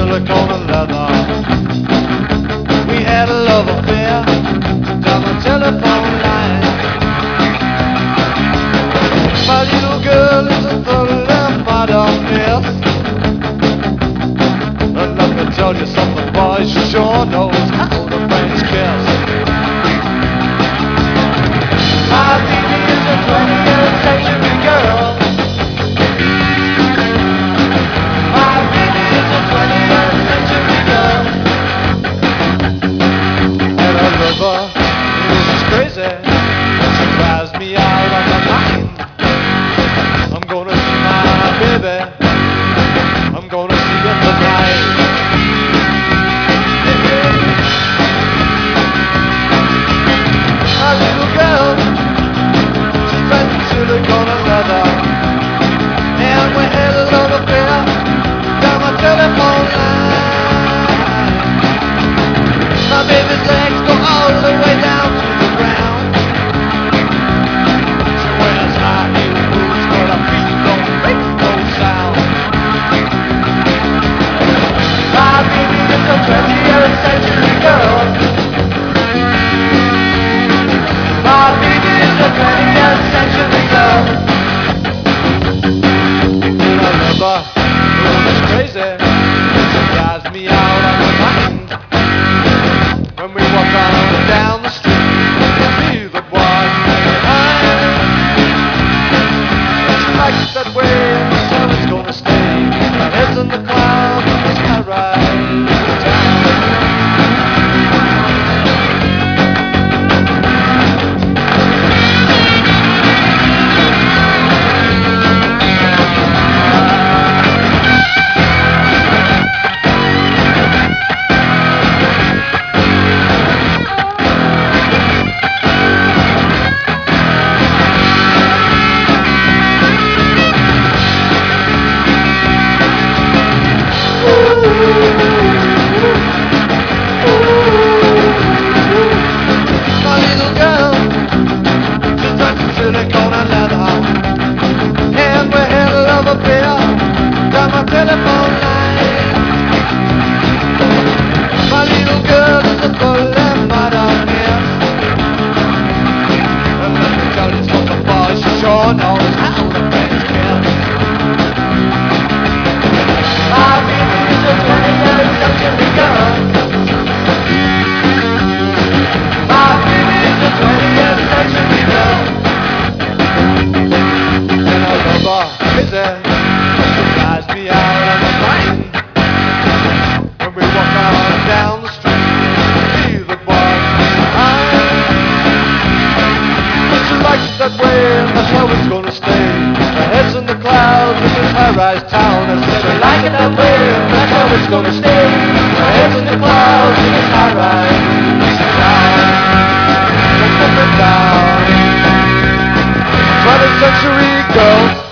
silicone and leather. We had a love affair down the telephone line. My little girl is a thoroughly modern mess. And let me tell you something, boy, she sure knows how to French kiss. My baby is a 20th century girl. My baby is a 20th century girl. And I love her, she's crazy. She drives me out of my mind. I'm gonna see my baby. I'm gonna see her tonight. My little girl, she's dressed in silicone and leather. And we had a love affair down my telephone line. My baby's legs go all the way down to the ground. She wears high heel boots, but her feet don't make no sound. My baby is a 20th century girl. My baby is a 20th century girl. And I love her, oh, she's crazy. She drives me out of my mind. When we walk on down the street, we see the boys behind. And she likes it that way, and that's how it's gonna stay. Our heads in the clouds in this high-rise town. My little girl, she's dressed in silicone and leather. And we had a love affair down my telephone line. My little girl is a fully modern mess. And let me tell you something, boy, she sure knows how to French kiss. My baby is a 20th century girl. My baby is a 20th century girl. And I love her crazy. She drives me out of my mind. When we walk on down the street, see the boys behind. But she likes it that way, and that's how it's gonna stay. Her head's in the clouds in this high-rise town. I said she like it that way, and that's how it's gonna stay. Her head's in the clouds in this high-rise town. Up and down, 20th century girl.